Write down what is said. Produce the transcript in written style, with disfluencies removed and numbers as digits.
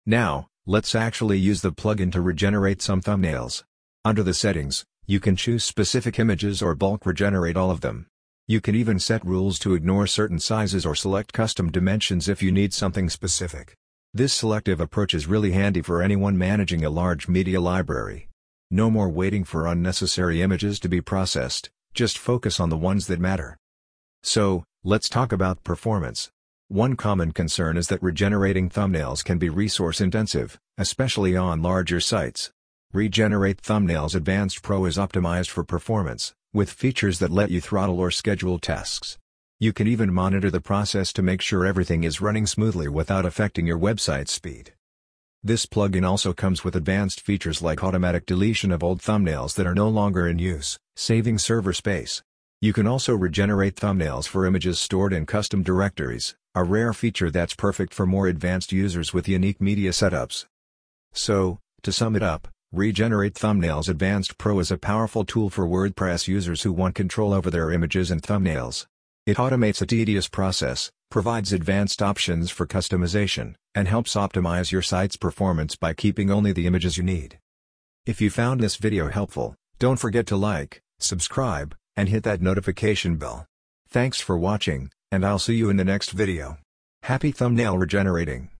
Now, let's actually use the plugin to regenerate some thumbnails. Under the settings, you can choose specific images or bulk regenerate all of them. You can even set rules to ignore certain sizes or select custom dimensions if you need something specific. This selective approach is really handy for anyone managing a large media library. No more waiting for unnecessary images to be processed, just focus on the ones that matter. So, let's talk about performance. One common concern is that regenerating thumbnails can be resource-intensive, especially on larger sites. Regenerate Thumbnails Advanced Pro is optimized for performance, with features that let you throttle or schedule tasks. You can even monitor the process to make sure everything is running smoothly without affecting your website's speed. This plugin also comes with advanced features like automatic deletion of old thumbnails that are no longer in use, saving server space. You can also regenerate thumbnails for images stored in custom directories, a rare feature that's perfect for more advanced users with unique media setups. So, to sum it up, Regenerate Thumbnails Advanced Pro is a powerful tool for WordPress users who want control over their images and thumbnails. It automates a tedious process, provides advanced options for customization, and helps optimize your site's performance by keeping only the images you need. If you found this video helpful, don't forget to like, subscribe, and hit that notification bell. Thanks for watching, and I'll see you in the next video. Happy thumbnail regenerating!